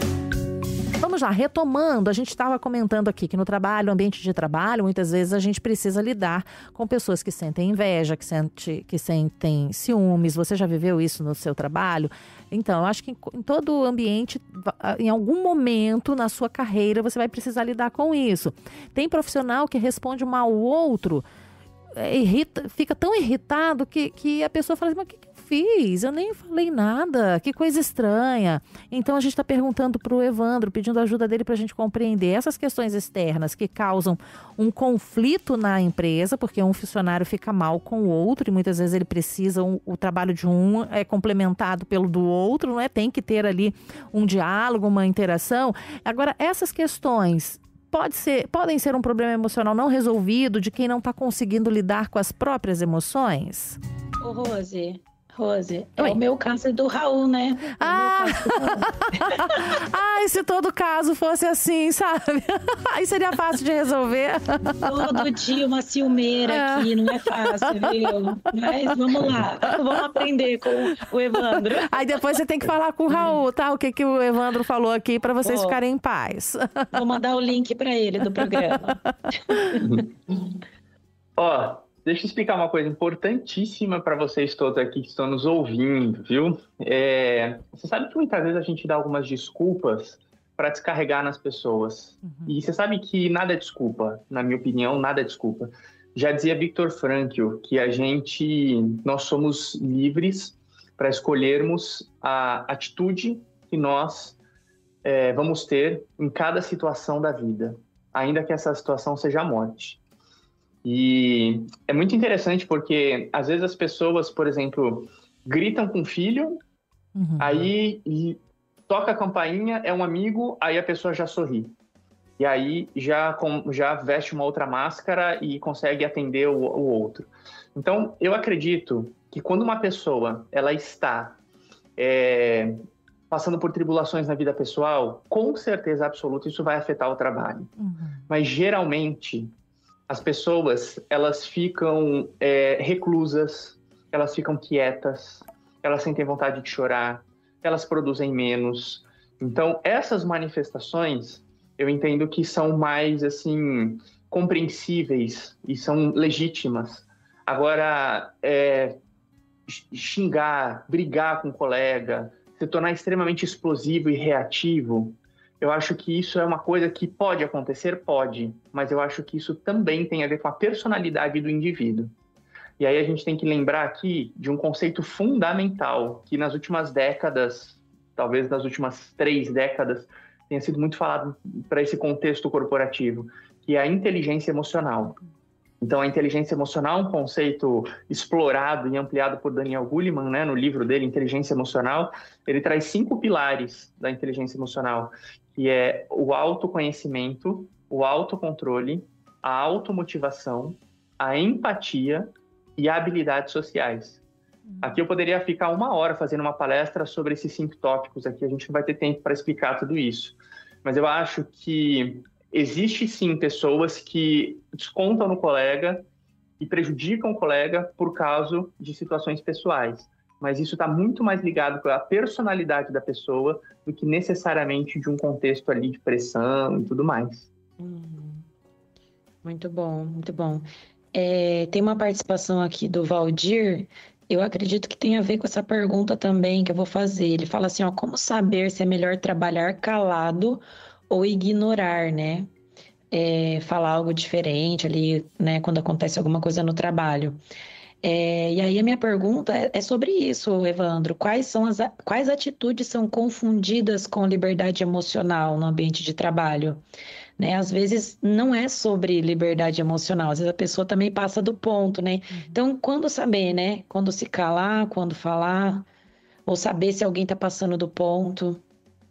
Vamos lá, retomando, a gente estava comentando aqui que no trabalho, no ambiente de trabalho, muitas vezes a gente precisa lidar com pessoas que sentem inveja, que, sente, que sentem ciúmes. Você já viveu isso no seu trabalho? Então, eu acho que em, em todo ambiente, em algum momento na sua carreira, você vai precisar lidar com isso. Tem profissional que responde mal ao outro, é, irrita, fica tão irritado que, que a pessoa fala assim, mas o que, que eu fiz? Eu nem falei nada, que coisa estranha. Então a gente está perguntando para o Evandro, pedindo ajuda dele para a gente compreender essas questões externas que causam um conflito na empresa, porque um funcionário fica mal com o outro e muitas vezes ele precisa, um, o trabalho de um é complementado pelo do outro, não é? Tem que ter ali um diálogo, uma interação. Agora, essas questões Pode ser, podem ser um problema emocional não resolvido de quem não está conseguindo lidar com as próprias emoções? Ô, Rose, Rose, é Oi. o meu caso do Raul, né? É Ah! o meu caso do Raul. Ai, se todo caso fosse assim, sabe? Aí seria fácil de resolver. Todo dia uma ciumeira É. aqui, não é fácil, viu? Mas vamos lá, vamos aprender com o Evandro. Aí depois você tem que falar com o Raul, tá? O que, que o Evandro falou aqui pra vocês Ó. ficarem em paz. Vou mandar o link para ele do programa. Ó, deixa eu explicar uma coisa importantíssima para vocês todos aqui que estão nos ouvindo, viu? É, você sabe que muitas vezes a gente dá algumas desculpas para descarregar nas pessoas. Uhum. E você sabe que nada é desculpa, na minha opinião, nada é desculpa. Já dizia Viktor Frankl que a gente, nós somos livres para escolhermos a atitude que nós é, vamos ter em cada situação da vida, ainda que essa situação seja a morte. E é muito interessante porque, às vezes, as pessoas, por exemplo, gritam com o filho, Uhum. aí e toca a campainha, é um amigo, aí a pessoa já sorri. E aí já, com, já veste uma outra máscara e consegue atender o, o outro. Então, eu acredito que quando uma pessoa ela está é, passando por tribulações na vida pessoal, com certeza absoluta isso vai afetar o trabalho. Uhum. Mas, geralmente, as pessoas, elas ficam é, reclusas, elas ficam quietas, elas sentem vontade de chorar, elas produzem menos. Então, essas manifestações, eu entendo que são mais, assim, compreensíveis e são legítimas. Agora, é, xingar, brigar com o colega, se tornar extremamente explosivo e reativo, eu acho que isso é uma coisa que pode acontecer, pode, mas eu acho que isso também tem a ver com a personalidade do indivíduo. E aí a gente tem que lembrar aqui de um conceito fundamental que nas últimas décadas, talvez nas últimas três décadas, tenha sido muito falado para esse contexto corporativo, que é a inteligência emocional. Então, a inteligência emocional é um conceito explorado e ampliado por Daniel Goleman, né, no livro dele, Inteligência Emocional. Ele traz cinco pilares da inteligência emocional, que é o autoconhecimento, o autocontrole, a automotivação, a empatia e habilidades sociais. Aqui eu poderia ficar uma hora fazendo uma palestra sobre esses cinco tópicos aqui, a gente não vai ter tempo para explicar tudo isso. Mas eu acho que existe sim pessoas que descontam no colega e prejudicam o colega por causa de situações pessoais. Mas isso está muito mais ligado com a personalidade da pessoa do que necessariamente de um contexto ali de pressão e tudo mais. Hum, muito bom, muito bom. É, tem uma participação aqui do Valdir, eu acredito que tem a ver com essa pergunta também que eu vou fazer. Ele fala assim, ó, como saber se é melhor trabalhar calado ou ignorar, né? É, falar algo diferente ali, né, quando acontece alguma coisa no trabalho. É, e aí a minha pergunta é, é sobre isso, Evandro. Quais são as, quais atitudes são confundidas com liberdade emocional no ambiente de trabalho? Né? Às vezes não é sobre liberdade emocional, às vezes a pessoa também passa do ponto, né? Uhum. Então, quando saber, né? Quando se calar, quando falar, ou saber se alguém está passando do ponto.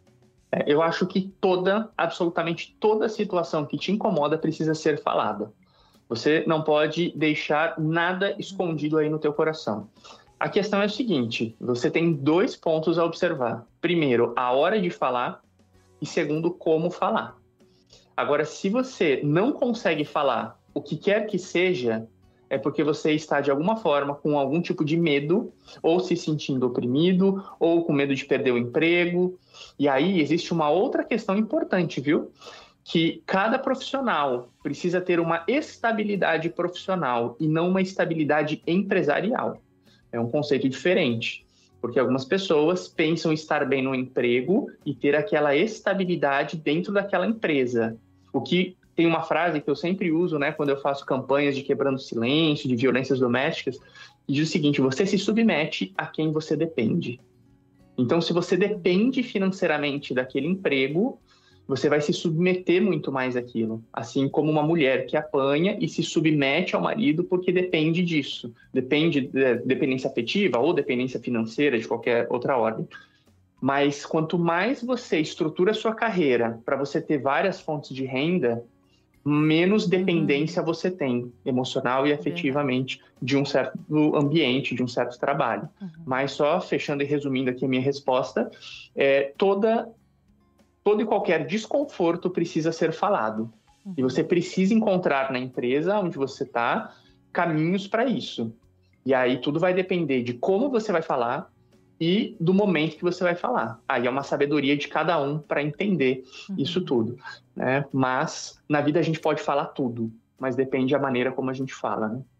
É, eu acho que toda, absolutamente toda situação que te incomoda precisa ser falada. Você não pode deixar nada escondido aí no teu coração. A questão é o seguinte, você tem dois pontos a observar. Primeiro, a hora de falar e segundo, como falar. Agora, se você não consegue falar o que quer que seja, é porque você está, de alguma forma, com algum tipo de medo, ou se sentindo oprimido, ou com medo de perder o emprego. E aí existe uma outra questão importante, viu? Que cada profissional precisa ter uma estabilidade profissional e não uma estabilidade empresarial. É um conceito diferente, porque algumas pessoas pensam estar bem no emprego e ter aquela estabilidade dentro daquela empresa. O que tem uma frase que eu sempre uso, né, quando eu faço campanhas de quebrando silêncio, de violências domésticas, que diz o seguinte, você se submete a quem você depende. Então, se você depende financeiramente daquele emprego, você vai se submeter muito mais àquilo. Assim como uma mulher que apanha e se submete ao marido porque depende disso. Depende de dependência afetiva ou dependência financeira, de qualquer outra ordem. Mas quanto mais você estrutura a sua carreira para você ter várias fontes de renda, menos dependência você tem, emocional e afetivamente, de um certo ambiente, de um certo trabalho. Uhum. Mas só fechando e resumindo aqui a minha resposta, é, toda, todo e qualquer desconforto precisa ser falado. Uhum. E você precisa encontrar na empresa onde você está caminhos para isso. E aí tudo vai depender de como você vai falar e do momento que você vai falar. Aí é uma sabedoria de cada um para entender uhum. isso tudo, né? Mas na vida a gente pode falar tudo, mas depende da maneira como a gente fala, né?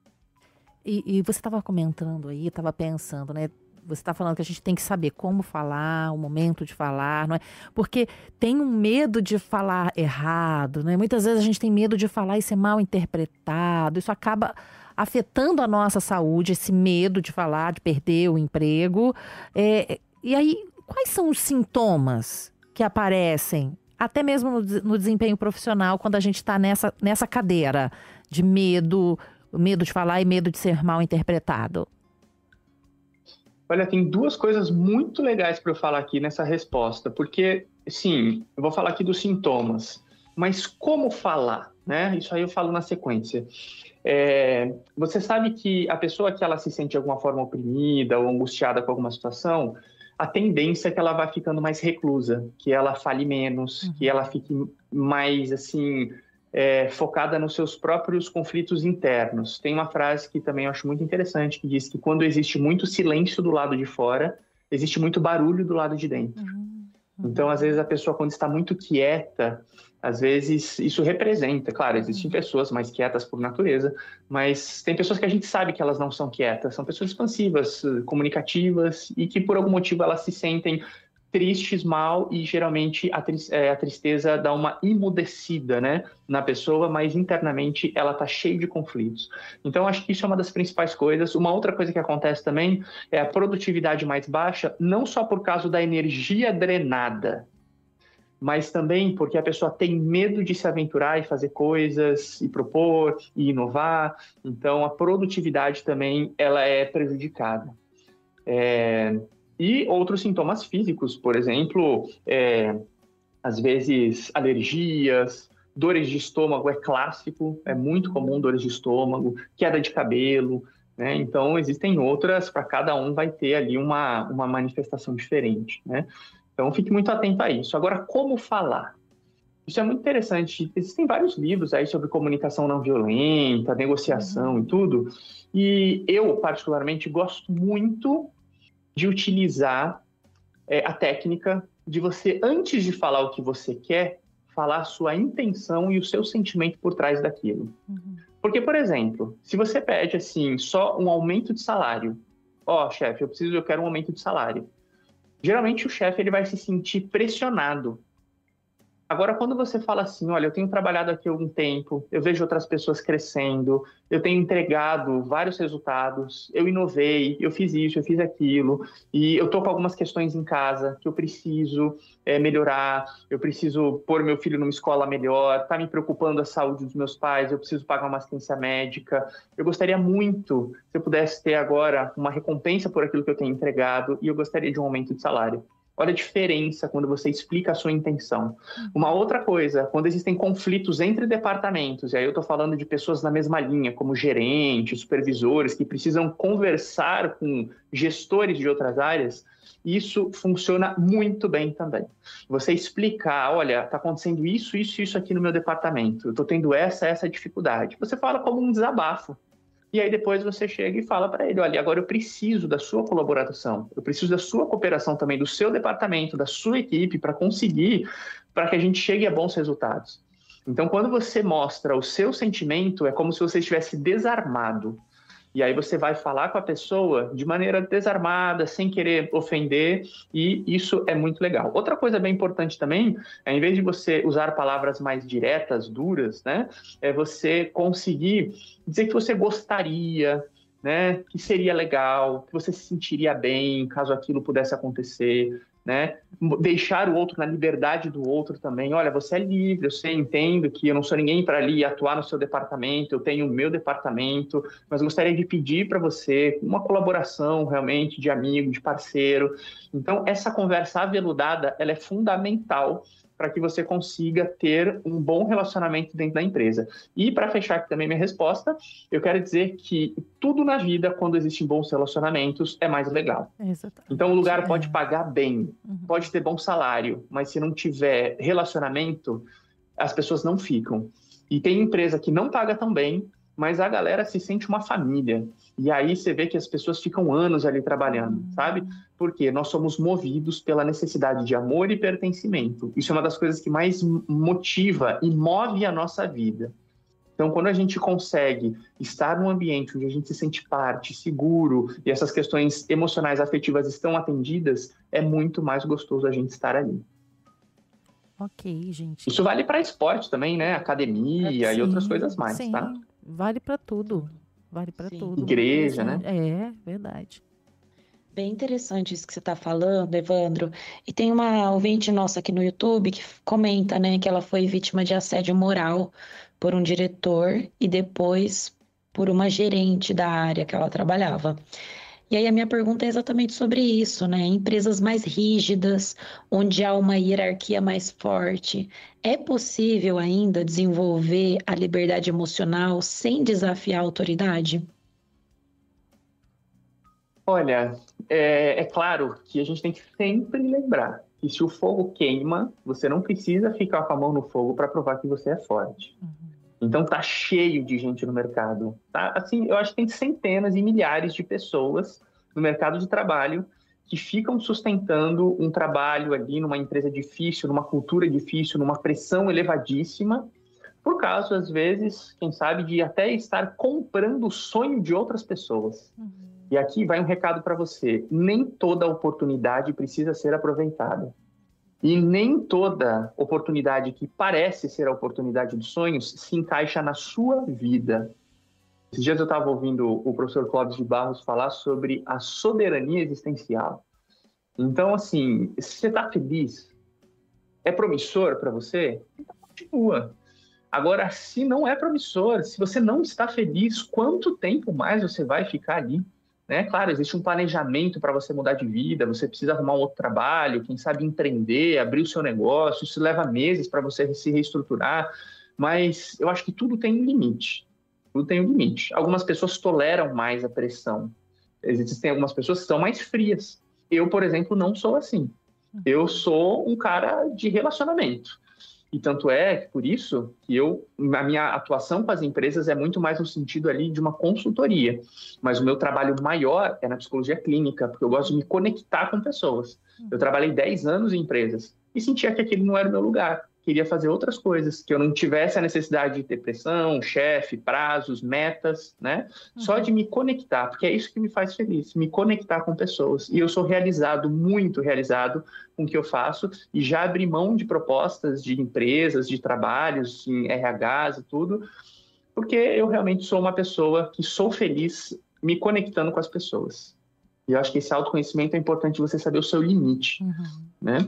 E, e você estava comentando aí, estava pensando, né? Você está falando que a gente tem que saber como falar, o momento de falar, não é? Porque tem um medo de falar errado, né? Muitas vezes a gente tem medo de falar e ser mal interpretado. Isso acaba afetando a nossa saúde, esse medo de falar, de perder o emprego. É, e aí, quais são os sintomas que aparecem, até mesmo no, no desempenho profissional, quando a gente está nessa, nessa cadeira de medo, medo de falar e medo de ser mal interpretado? Olha, tem duas coisas muito legais para eu falar aqui nessa resposta, porque, sim, eu vou falar aqui dos sintomas, mas como falar, né? Isso aí eu falo na sequência. É, você sabe que a pessoa que ela se sente de alguma forma oprimida ou angustiada com alguma situação, a tendência é que ela vai ficando mais reclusa, que ela fale menos, uhum. que ela fique mais, assim, é, focada nos seus próprios conflitos internos. Tem uma frase que também eu acho muito interessante, que diz que quando existe muito silêncio do lado de fora, existe muito barulho do lado de dentro. Uhum. Uhum. Então, às vezes, a pessoa, quando está muito quieta, às vezes isso representa, claro, existem pessoas mais quietas por natureza, mas tem pessoas que a gente sabe que elas não são quietas, são pessoas expansivas, comunicativas e que por algum motivo elas se sentem tristes, mal, e geralmente a, tri é, a tristeza dá uma emudecida, né, na pessoa, mas internamente ela tá cheia de conflitos. Então acho que isso é uma das principais coisas. Uma outra coisa que acontece também é a produtividade mais baixa, não só por causa da energia drenada, mas também porque a pessoa tem medo de se aventurar e fazer coisas, e propor, e inovar. Então, a produtividade também ela é prejudicada. É... E outros sintomas físicos, por exemplo, é... às vezes alergias, dores de estômago é clássico, é muito comum dores de estômago, queda de cabelo, né? Então, existem outras, para cada um vai ter ali uma, uma manifestação diferente, né? Então, fique muito atento a isso. Agora, como falar? Isso é muito interessante. Existem vários livros aí sobre comunicação não violenta, negociação uhum. e tudo. E eu, particularmente, gosto muito de utilizar é, a técnica de você, antes de falar o que você quer, falar a sua intenção e o seu sentimento por trás daquilo. Uhum. Porque, por exemplo, se você pede, assim, só um aumento de salário. Ó, oh, chefe, eu preciso, eu quero um aumento de salário. Geralmente o chefe ele vai se sentir pressionado. Agora, quando você fala assim, olha, eu tenho trabalhado aqui há algum tempo, eu vejo outras pessoas crescendo, eu tenho entregado vários resultados, eu inovei, eu fiz isso, eu fiz aquilo, e eu tô com algumas questões em casa que eu preciso é, melhorar, eu preciso pôr meu filho numa escola melhor, tá me preocupando a saúde dos meus pais, eu preciso pagar uma assistência médica, eu gostaria muito, se eu pudesse ter agora uma recompensa por aquilo que eu tenho entregado, e eu gostaria de um aumento de salário. Olha a diferença quando você explica a sua intenção. Uma outra coisa, quando existem conflitos entre departamentos, e aí eu estou falando de pessoas na mesma linha, como gerentes, supervisores, que precisam conversar com gestores de outras áreas, isso funciona muito bem também. Você explicar, olha, está acontecendo isso, isso e isso aqui no meu departamento, eu estou tendo essa, essa dificuldade. Você fala como um desabafo. E aí depois você chega e fala para ele, olha, agora eu preciso da sua colaboração, eu preciso da sua cooperação também, do seu departamento, da sua equipe, para conseguir, para que a gente chegue a bons resultados. Então, quando você mostra o seu sentimento, é como se você estivesse desarmado. E aí você vai falar com a pessoa de maneira desarmada, sem querer ofender, e isso é muito legal. Outra coisa bem importante também, é, em vez de você usar palavras mais diretas, duras, né, é você conseguir dizer que você gostaria, né, que seria legal, que você se sentiria bem caso aquilo pudesse acontecer. né? Deixar o outro na liberdade do outro também. Olha, você é livre, eu sei, entendo que eu não sou ninguém para ali atuar no seu departamento, eu tenho o meu departamento, mas eu gostaria de pedir para você uma colaboração realmente de amigo, de parceiro. Então, essa conversa aveludada, ela é fundamental para que você consiga ter um bom relacionamento dentro da empresa. E para fechar aqui também minha resposta, eu quero dizer que tudo na vida, quando existem bons relacionamentos, é mais legal. Exatamente. Então o lugar É. pode pagar bem, Uhum. pode ter bom salário, mas se não tiver relacionamento, as pessoas não ficam. E tem empresa que não paga tão bem, mas a galera se sente uma família. E aí você vê que as pessoas ficam anos ali trabalhando, Uhum. sabe? Porque nós somos movidos pela necessidade de amor e pertencimento. Isso é uma das coisas que mais motiva e move a nossa vida. Então, quando a gente consegue estar num ambiente onde a gente se sente parte, seguro, e essas questões emocionais, afetivas estão atendidas, é muito mais gostoso a gente estar ali. Ok, gente. Isso vale para esporte também, né? Academia Sim, e outras coisas mais, sim. tá? Vale para tudo. Vale para Sim. tudo. Igreja, né? É, verdade. Bem interessante isso que você está falando, Evandro. E tem uma ouvinte nossa aqui no YouTube que comenta, né, que ela foi vítima de assédio moral por um diretor e depois por uma gerente da área que ela trabalhava. E aí a minha pergunta é exatamente sobre isso, né? Empresas mais rígidas, onde há uma hierarquia mais forte, é possível ainda desenvolver a liberdade emocional sem desafiar a autoridade? Olha, é, é claro que a gente tem que sempre lembrar que se o fogo queima, você não precisa ficar com a mão no fogo para provar que você é forte. Uhum. Então tá cheio de gente no mercado, tá? Assim, eu acho que tem centenas e milhares de pessoas no mercado de trabalho que ficam sustentando um trabalho ali numa empresa difícil, numa cultura difícil, numa pressão elevadíssima, por causa, às vezes, quem sabe, de até estar comprando o sonho de outras pessoas. Uhum. E aqui vai um recado para você: nem toda oportunidade precisa ser aproveitada. E nem toda oportunidade que parece ser a oportunidade dos sonhos se encaixa na sua vida. Esses dias eu estava ouvindo o professor Clóvis de Barros falar sobre a soberania existencial. Então, assim, se você está feliz, é promissor para você? Então, continua. Agora, se não é promissor, se você não está feliz, quanto tempo mais você vai ficar ali? Né? Claro, existe um planejamento para você mudar de vida, você precisa arrumar um outro trabalho, quem sabe empreender, abrir o seu negócio, isso leva meses para você se reestruturar, mas eu acho que tudo tem um limite, tudo tem um limite. Algumas pessoas toleram mais a pressão, existem algumas pessoas que são mais frias. Eu, por exemplo, não sou assim, eu sou um cara de relacionamento. E tanto é que, por isso, que eu, a minha atuação com as empresas é muito mais no sentido ali de uma consultoria. Mas o meu trabalho maior é na psicologia clínica, porque eu gosto de me conectar com pessoas. Eu trabalhei dez anos em empresas e sentia que aquele não era o meu lugar. Queria fazer outras coisas, que eu não tivesse a necessidade de ter pressão, chefe, prazos, metas, né? Uhum. Só de me conectar, porque é isso que me faz feliz, me conectar com pessoas. E eu sou realizado, muito realizado com o que eu faço, e já abri mão de propostas de empresas, de trabalhos, em R Hs e tudo, porque eu realmente sou uma pessoa que sou feliz me conectando com as pessoas. E eu acho que esse autoconhecimento é importante, você saber o seu limite, uhum. né?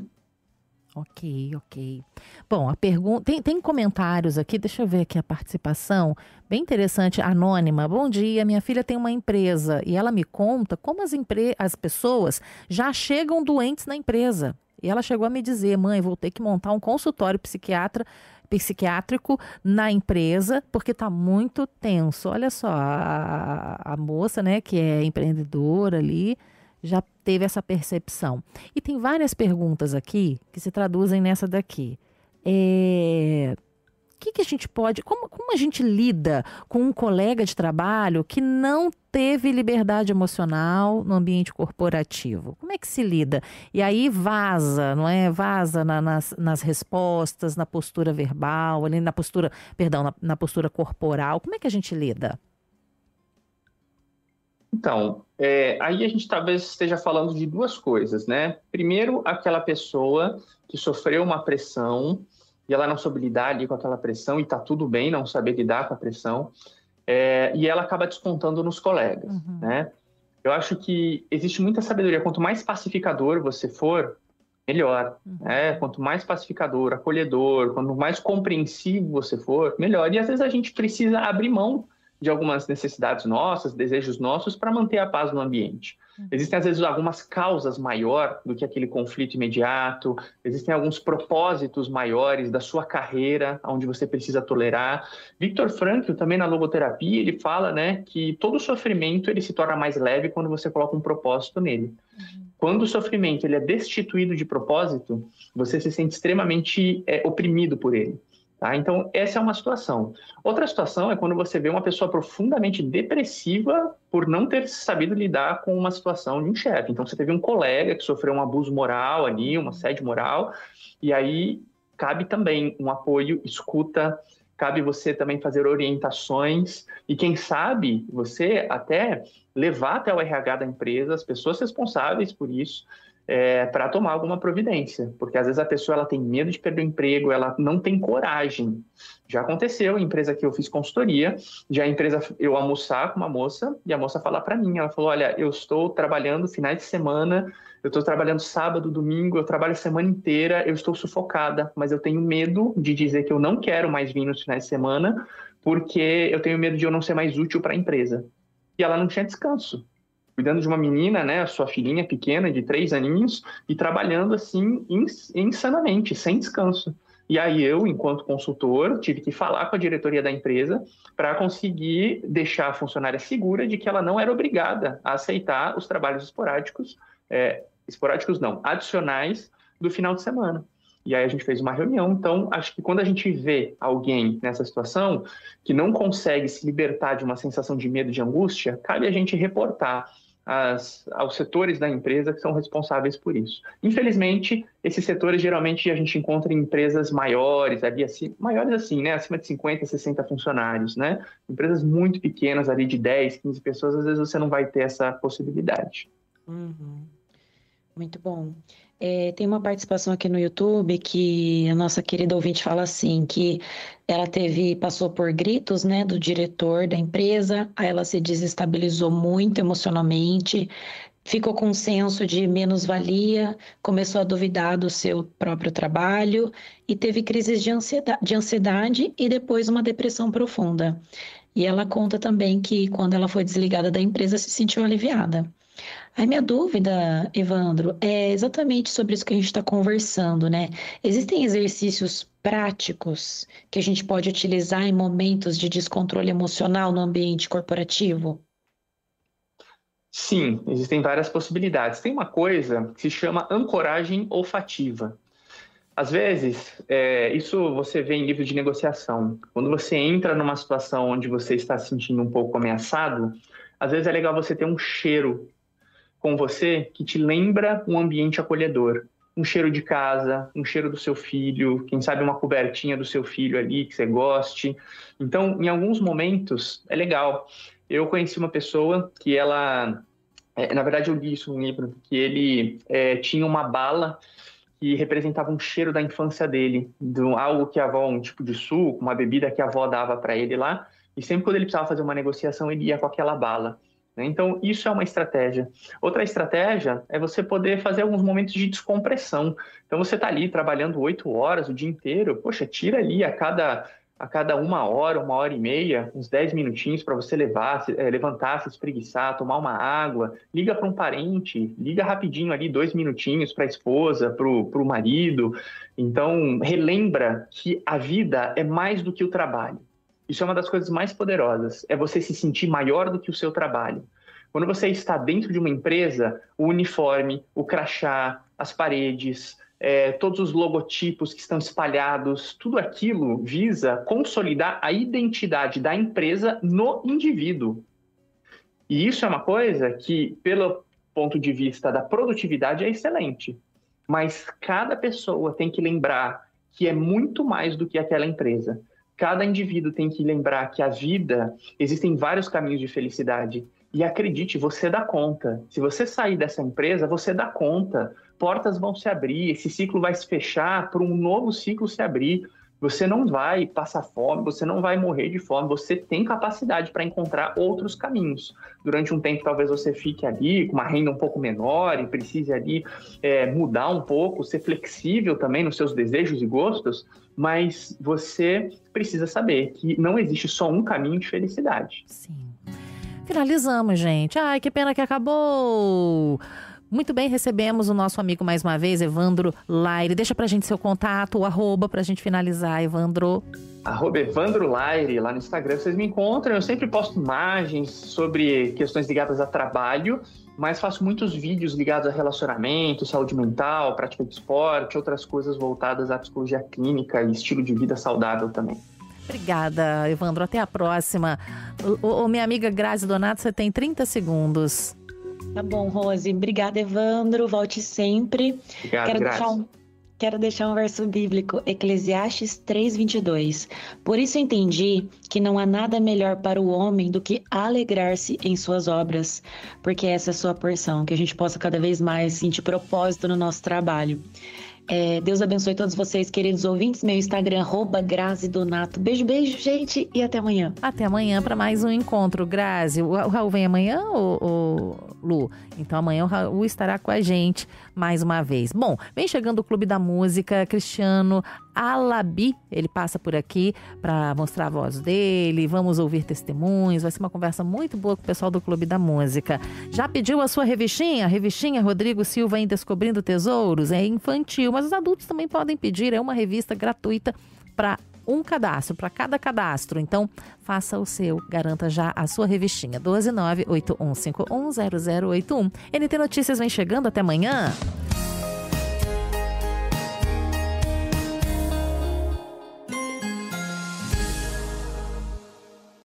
Ok, ok. Bom, a pergunta tem, tem comentários aqui, deixa eu ver aqui a participação, bem interessante, anônima. Bom dia, minha filha tem uma empresa e ela me conta como as, empre... as pessoas já chegam doentes na empresa. E ela chegou a me dizer: mãe, vou ter que montar um consultório psiquiatra, psiquiátrico na empresa, porque está muito tenso. Olha só, a, a moça, né, que é empreendedora ali, já teve essa percepção. E tem várias perguntas aqui que se traduzem nessa daqui. É... O que, que a gente pode... Como, como a gente lida com um colega de trabalho que não teve liberdade emocional no ambiente corporativo? Como é que se lida? E aí vaza, não é? Vaza na, nas, nas respostas, na postura verbal, ali na postura, perdão, na, na postura corporal. Como é que a gente lida? Então, é, aí a gente talvez esteja falando de duas coisas, né? Primeiro, aquela pessoa que sofreu uma pressão e ela não soube lidar ali com aquela pressão, e tá tudo bem não saber lidar com a pressão, é, e ela acaba descontando nos colegas, uhum. né? Eu acho que existe muita sabedoria. Quanto mais pacificador você for, melhor. Né? Quanto mais pacificador, acolhedor, quanto mais compreensivo você for, melhor. E às vezes a gente precisa abrir mão de algumas necessidades nossas, desejos nossos, para manter a paz no ambiente. Existem, às vezes, algumas causas maiores do que aquele conflito imediato, existem alguns propósitos maiores da sua carreira, onde você precisa tolerar. Viktor Frankl, também na logoterapia, ele fala, né, que todo sofrimento ele se torna mais leve quando você coloca um propósito nele. Uhum. Quando o sofrimento ele é destituído de propósito, você se sente extremamente é, oprimido por ele. Tá? Então, essa é uma situação. Outra situação é quando você vê uma pessoa profundamente depressiva por não ter sabido lidar com uma situação de um chefe. Então, você teve um colega que sofreu um abuso moral ali, uma assédio moral, e aí cabe também um apoio, escuta, cabe você também fazer orientações e, quem sabe, você até levar até o R H da empresa as pessoas responsáveis por isso, É, para tomar alguma providência, porque às vezes a pessoa ela tem medo de perder o emprego, ela não tem coragem. Já aconteceu em empresa que eu fiz consultoria, já a empresa eu almoçar com uma moça e a moça falar para mim, ela falou, olha, eu estou trabalhando finais de semana, eu estou trabalhando sábado, domingo, eu trabalho a semana inteira, eu estou sufocada, mas eu tenho medo de dizer que eu não quero mais vir nos finais de semana, porque eu tenho medo de eu não ser mais útil para a empresa. E ela não tinha descanso. Cuidando de uma menina, né, a sua filhinha pequena, de três aninhos, e trabalhando assim insanamente, sem descanso. E aí eu, enquanto consultor, tive que falar com a diretoria da empresa para conseguir deixar a funcionária segura de que ela não era obrigada a aceitar os trabalhos esporádicos, é, esporádicos não, adicionais do final de semana. E aí a gente fez uma reunião. Então, acho que quando a gente vê alguém nessa situação que não consegue se libertar de uma sensação de medo, de angústia, cabe a gente reportar As, aos setores da empresa que são responsáveis por isso. Infelizmente, esses setores geralmente a gente encontra em empresas maiores, ali assim, maiores assim, né, acima de cinquenta, sessenta funcionários, né? Empresas muito pequenas ali de dez, quinze pessoas, às vezes você não vai ter essa possibilidade. Uhum. Muito bom. É, tem uma participação aqui no YouTube que a nossa querida ouvinte fala assim, que ela teve, passou por gritos, né, do diretor da empresa, aí ela se desestabilizou muito emocionalmente, ficou com um senso de menos-valia, começou a duvidar do seu próprio trabalho e teve crises de ansiedade, de ansiedade e depois uma depressão profunda. E ela conta também que quando ela foi desligada da empresa, se sentiu aliviada. A minha dúvida, Evandro, é exatamente sobre isso que a gente está conversando, né? Existem exercícios práticos que a gente pode utilizar em momentos de descontrole emocional no ambiente corporativo? Sim, existem várias possibilidades. Tem uma coisa que se chama ancoragem olfativa. Às vezes, é, isso você vê em livros de negociação. Quando você entra numa situação onde você está se sentindo um pouco ameaçado, às vezes é legal você ter um cheiro com você que te lembra um ambiente acolhedor. Um cheiro de casa, um cheiro do seu filho, quem sabe uma cobertinha do seu filho ali que você goste. Então, em alguns momentos, é legal. Eu conheci uma pessoa que ela... É, na verdade, eu li isso num livro, que ele é, tinha uma bala que representava um cheiro da infância dele, de algo que a avó, um tipo de suco, uma bebida que a avó dava para ele lá, e sempre quando ele precisava fazer uma negociação, ele ia com aquela bala. Então, isso é uma estratégia. Outra estratégia é você poder fazer alguns momentos de descompressão. Então, você está ali trabalhando oito horas o dia inteiro, poxa, tira ali a cada, a cada uma hora, uma hora e meia, uns dez minutinhos para você levar, se, é, levantar, se espreguiçar, tomar uma água, liga para um parente, liga rapidinho ali, dois minutinhos para a esposa, para o marido. Então, relembra que a vida é mais do que o trabalho. Isso é uma das coisas mais poderosas, é você se sentir maior do que o seu trabalho. Quando você está dentro de uma empresa, o uniforme, o crachá, as paredes, é, todos os logotipos que estão espalhados, tudo aquilo visa consolidar a identidade da empresa no indivíduo. E isso é uma coisa que, pelo ponto de vista da produtividade, é excelente. Mas cada pessoa tem que lembrar que é muito mais do que aquela empresa. Cada indivíduo tem que lembrar que a vida, existem vários caminhos de felicidade. E acredite, você dá conta. Se você sair dessa empresa, você dá conta. Portas vão se abrir, esse ciclo vai se fechar para um novo ciclo se abrir. você não vai passar fome, você não vai morrer de fome, você tem capacidade para encontrar outros caminhos. Durante um tempo, talvez você fique ali com uma renda um pouco menor e precise ali é, mudar um pouco, ser flexível também nos seus desejos e gostos, mas você precisa saber que não existe só um caminho de felicidade. Sim. Finalizamos, gente. Ai, que pena que acabou. Muito bem, recebemos o nosso amigo mais uma vez, Evandro Laire. Deixa pra gente seu contato, o arroba, pra gente finalizar, Evandro. Arroba Evandro Laire, lá no Instagram vocês me encontram. Eu sempre posto imagens sobre questões ligadas a trabalho, mas faço muitos vídeos ligados a relacionamento, saúde mental, prática de esporte, outras coisas voltadas à psicologia clínica e estilo de vida saudável também. Obrigada, Evandro. Até a próxima. Ô, ô, minha amiga Grazi Donato, você tem trinta segundos. Tá bom, Rose. Obrigada, Evandro. Volte sempre. Obrigado, Quero Grazi. deixar um, quero deixar um verso bíblico, Eclesiastes três, vinte e dois. Por isso entendi que não há nada melhor para o homem do que alegrar-se em suas obras, porque essa é a sua porção, que a gente possa cada vez mais sentir propósito no nosso trabalho. É, Deus abençoe todos vocês, queridos ouvintes. Meu Instagram, arroba Grazi Donato. Beijo, beijo, gente, e até amanhã. Até amanhã para mais um encontro, Grazi. O Raul vem amanhã, ô, ô, Lu? Então amanhã o Raul estará com a gente mais uma vez. Bom, vem chegando o Clube da Música, Cristiano Alabi, ele passa por aqui para mostrar a voz dele, vamos ouvir testemunhos, vai ser uma conversa muito boa com o pessoal do Clube da Música. Já pediu a sua revistinha? A revistinha Rodrigo Silva em Descobrindo Tesouros? É infantil, mas os adultos também podem pedir, é uma revista gratuita para um cadastro, para cada cadastro. Então, faça o seu, garanta já a sua revistinha. doze nove oito um cinco um zero zero oito um. N T Notícias vem chegando, até amanhã.